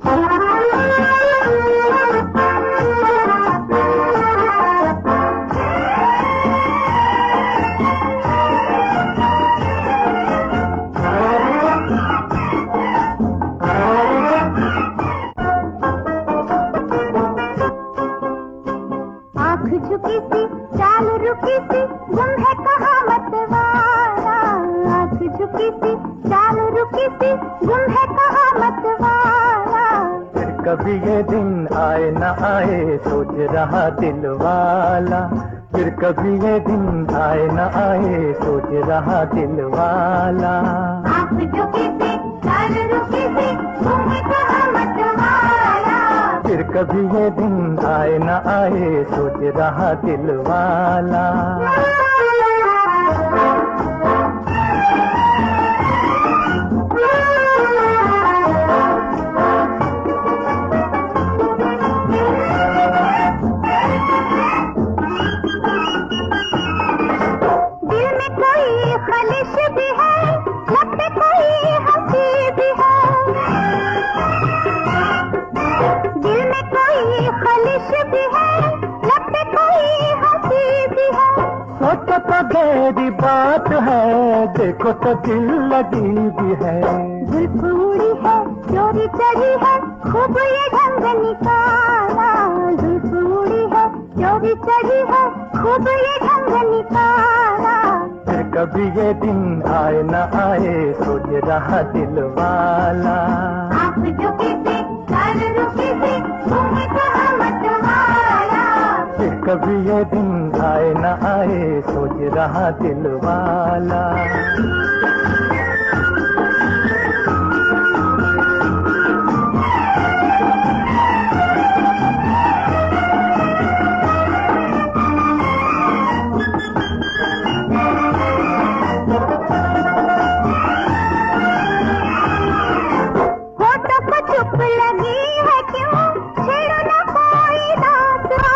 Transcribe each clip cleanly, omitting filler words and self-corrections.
झुकी सी चाल रुकी सी गुम है कहाँ मतवाला। आँख झुकी सी चाल रुकी सी गुम है कहाँ मतवाला। फिर कभी ये दिन आए न आए सोच रहा दिल वाला। फिर कभी ये दिन आए न आए सोच रहा दिल वाला। आँख झुकी सी चाल रुकी सी गुम है कहाँ मतवाला। फिर कभी ये दिन आए न आए सोच रहा दिल वाला। दिल में कोई खलिश भी है, लब पे कोई हंसी भी है। दिल में कोई खलिश भी है, लब पे कोई हंसी भी है। सोचो तो गहरी बात है, देखो तो दिल लगी भी है। जुल्फ उड़ी है, चोरी चढ़ी है, खूब ये ढंग निकाला। जुल्फ उड़ी है, चोरी चढ़ी है, खूब ये ढंग निकाला। फिर कभी ये दिन आए न आए सोच रहा दिल वाला। आँख झुकी सी चाल रुकी सी गुम है कहाँ मतवाला। फिर कभी ये दिन आए न आए सोच रहा दिल वाला। होठों को चुप लगी है क्यों, छेड़ो ना कोई दास्तां।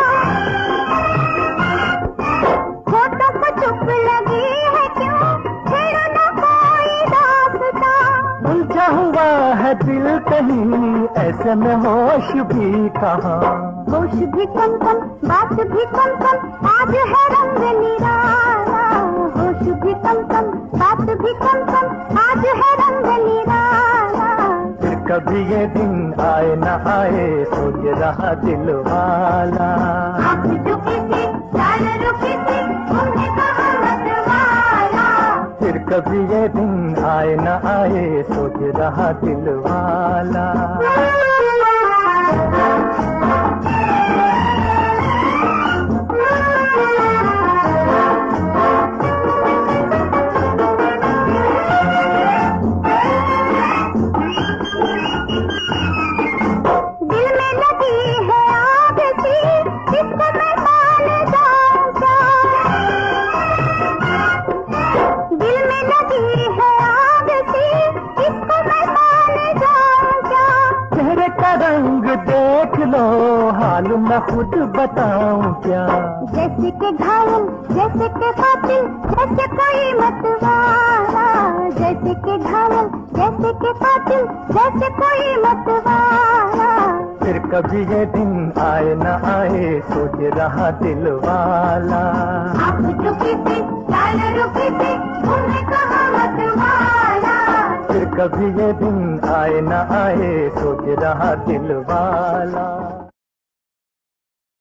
होठों को चुप लगी है क्यों, छेड़ो ना कोई दास्तां। उलझा हुआ है दिल कहीं, ऐसे में होश भी कहाँ। होश भी कम कम, बात भी कम कम, आज है रंग निराला। होश भी कम कम, बात भी कम कम, आज है रंग निराला। फिर कभी ये दिन आए न आए सोच रहा दिल वाला। आँख झुकी सी चाल रुकी सी गुम है कहाँ मतवाला। फिर कभी ये दिन आए न आए सोच रहा दिल वाला। दिल में लगी है आग सी, इसको मैं मान जाऊं क्या। दिल में लगी है आग सी, इसको मैं मान जाऊं क्या। चेहरे का रंग देख लो, हाल मैं खुद बताऊं क्या। जैसे के घायल, जैसे के कातिल, जैसे कोई मतवाला। जैसे के घायल, जैसे के कातिल, जैसे कोई मतवाला। फिर कभी ये दिन आए न आए सोच रहा दिल वाला। आँख झुकी सी चाल रुकी सी गुम है कहाँ मतवाला। फिर कभी ये दिन आए न आए सोच रहा दिल वाला।